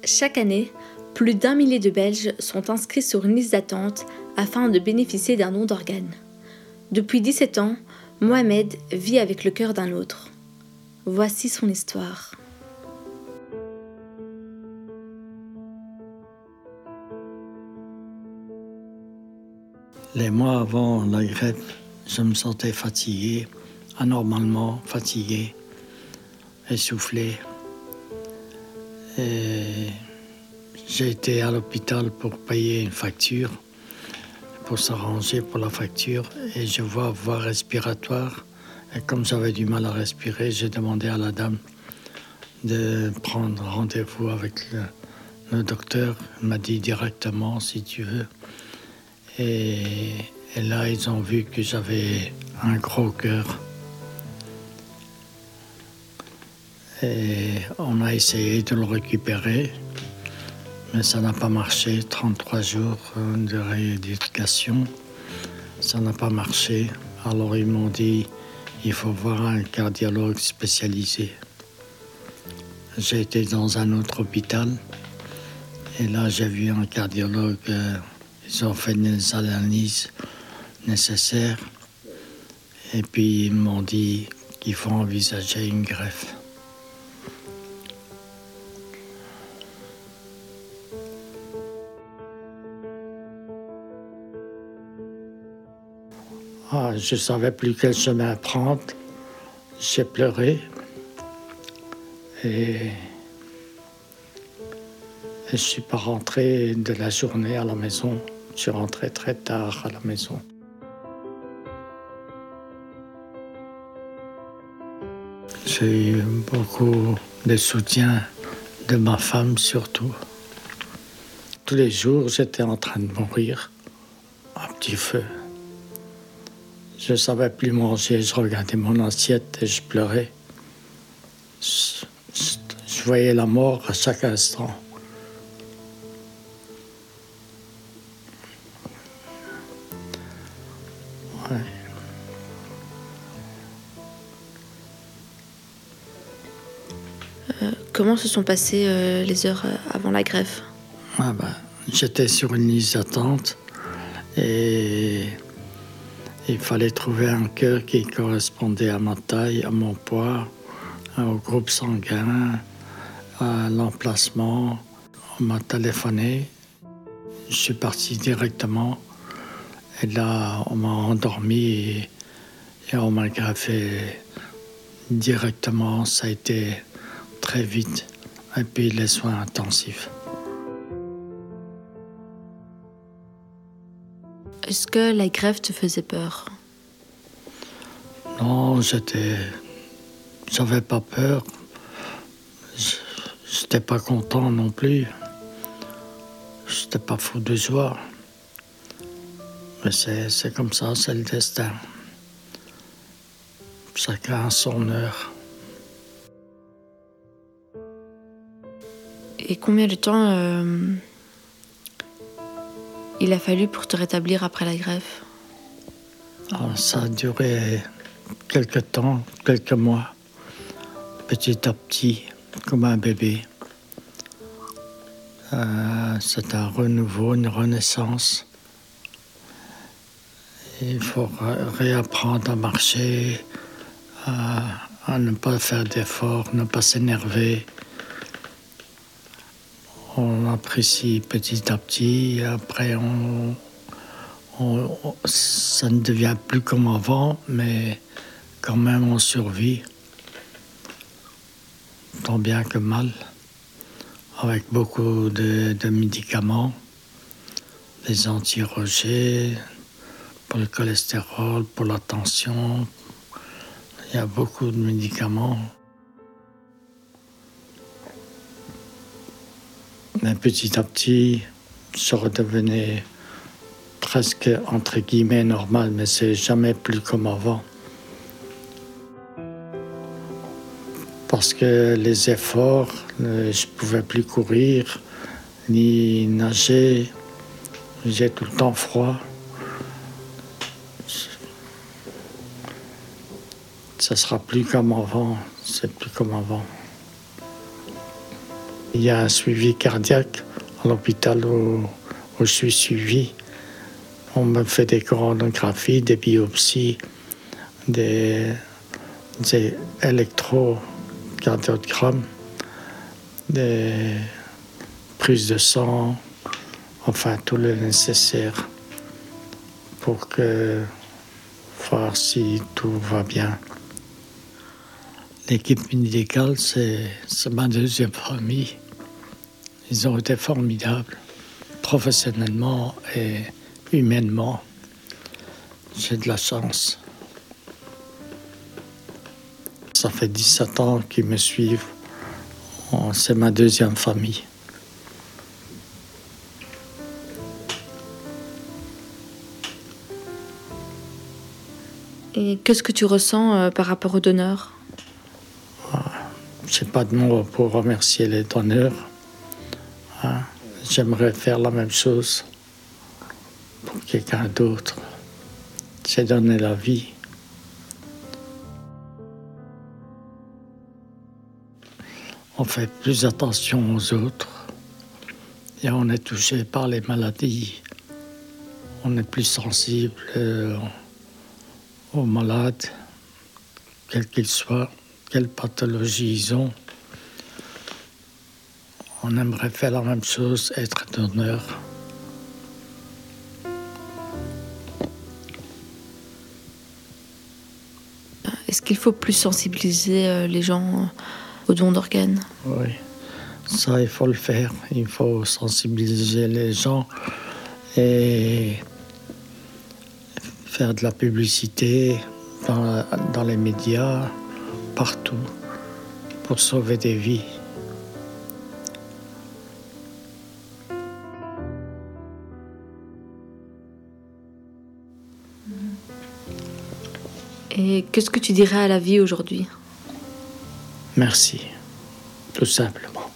Chaque année, plus d'1 millier de Belges sont inscrits sur une liste d'attente afin de bénéficier d'un don d'organes. Depuis 17 ans, Mohamed vit avec le cœur d'un autre. Voici son histoire. Les mois avant la greffe, je me sentais fatigué, anormalement fatigué, essoufflé. Et j'ai été à l'hôpital pour payer une facture, pour s'arranger pour la facture. Et je vois voie respiratoire. Et comme j'avais du mal à respirer, j'ai demandé à la dame de prendre rendez-vous avec le docteur. Il m'a dit directement, si tu veux. Et là, ils ont vu que j'avais un gros cœur. Et on a essayé de le récupérer, mais ça n'a pas marché. 33 jours de rééducation, ça n'a pas marché. Alors ils m'ont dit, il faut voir un cardiologue spécialisé. J'ai été dans un autre hôpital, et là j'ai vu un cardiologue. Ils ont fait les analyses nécessaires, et puis ils m'ont dit qu'il faut envisager une greffe. Je ne savais plus quel chemin prendre. J'ai pleuré. Et je ne suis pas rentré de la journée à la maison. Je suis rentré très tard à la maison. J'ai eu beaucoup de soutien de ma femme surtout. Tous les jours, j'étais en train de mourir à petit feu. Je ne savais plus manger, je regardais mon assiette et je pleurais. Je voyais la mort à chaque instant. Ouais. Comment se sont passées les heures avant la greffe ? J'étais sur une liste d'attente et il fallait trouver un cœur qui correspondait à ma taille, à mon poids, au groupe sanguin, à l'emplacement. On m'a téléphoné, je suis parti directement et là on m'a endormi et on m'a greffé directement. Ça a été très vite et puis les soins intensifs. Est-ce que la greffe te faisait peur ? Non, j'avais pas peur. J'étais pas content non plus. J'étais pas fou de joie. Mais c'est comme ça, c'est le destin. Chacun a son heure. Et combien de temps il a fallu pour te rétablir après la greffe ? Ça a duré quelques temps, quelques mois, petit à petit, comme un bébé. C'est un renouveau, une renaissance. Il faut réapprendre à marcher, à ne pas faire d'efforts, ne pas s'énerver. On apprécie petit à petit, et après ça ne devient plus comme avant, mais quand même on survit, tant bien que mal, avec beaucoup de médicaments, des anti-rejets, pour le cholestérol, pour la tension. Il y a beaucoup de médicaments. Mais petit à petit, je redevenais presque, entre guillemets, normal, mais c'est jamais plus comme avant. Parce que les efforts, je pouvais plus courir, ni nager, j'ai tout le temps froid. Ça sera plus comme avant, c'est plus comme avant. Il y a un suivi cardiaque à l'hôpital où je suis suivi. On me fait des coronographies, des biopsies, des électrocardiogrammes, des prises de sang, enfin tout le nécessaire pour voir si tout va bien. L'équipe médicale, c'est ma deuxième famille. Ils ont été formidables, professionnellement et humainement. J'ai de la chance. Ça fait 17 ans qu'ils me suivent. C'est ma deuxième famille. Et qu'est-ce que tu ressens par rapport aux donneurs? Je n'ai pas de mots pour remercier les donneurs. J'aimerais faire la même chose pour quelqu'un d'autre. C'est donner la vie. On fait plus attention aux autres et on est touché par les maladies. On est plus sensible aux malades, quels qu'ils soient, quelle pathologie ils ont. On aimerait faire la même chose, être donneur. Est-ce qu'il faut plus sensibiliser les gens aux dons d'organes? Oui, ça il faut le faire. Il faut sensibiliser les gens et faire de la publicité dans les médias, partout, pour sauver des vies. Et qu'est-ce que tu dirais à la vie aujourd'hui? Merci, tout simplement.